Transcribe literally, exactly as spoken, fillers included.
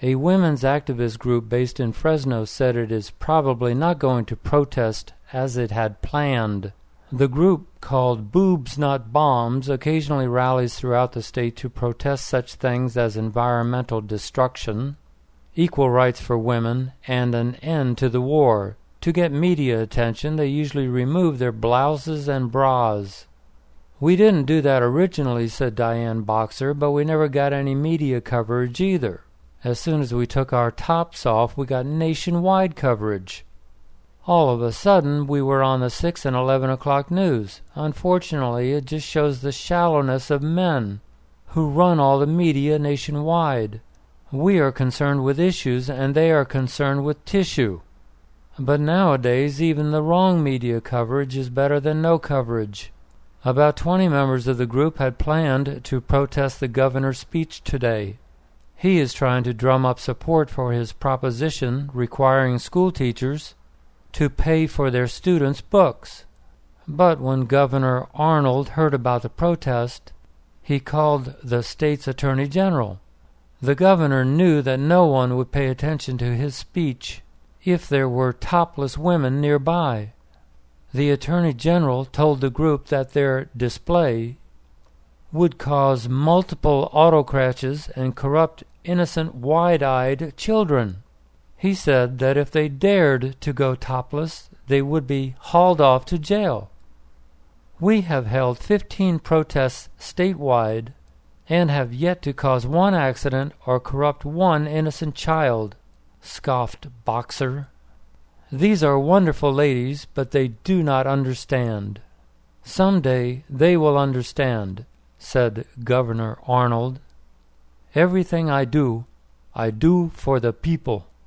A women's activist group based in Fresno said it is probably not going to protest as it had planned. The group, called Boobs Not Bombs, occasionally rallies throughout the state to protest such things as environmental destruction, equal rights for women, and an end to the war. To get media attention, they usually remove their blouses and bras. "We didn't do that originally," said Diane Boxer, "but we never got any media coverage either. As soon as we took our tops off, we got nationwide coverage. All of a sudden, we were on the six and eleven o'clock news. Unfortunately, it just shows the shallowness of men who run all the media nationwide. We are concerned with issues, and they are concerned with tissue. But nowadays, even the wrong media coverage is better than no coverage." About twenty members of the group had planned to protest the governor's speech today. He is trying to drum up support for his proposition requiring school teachers to pay for their students' books. But when Governor Arnold heard about the protest, he called the state's attorney general. The governor knew that no one would pay attention to his speech if there were topless women nearby. The attorney general told the group that their display would cause multiple auto crashes and corrupt innocent wide-eyed children. He said that if they dared to go topless, they would be hauled off to jail. "We have held fifteen protests statewide and have yet to cause one accident or corrupt one innocent child," scoffed Boxer. "These are wonderful ladies, but they do not understand." "Someday they will understand," said Governor Arnold. "Everything I do, I do for the people."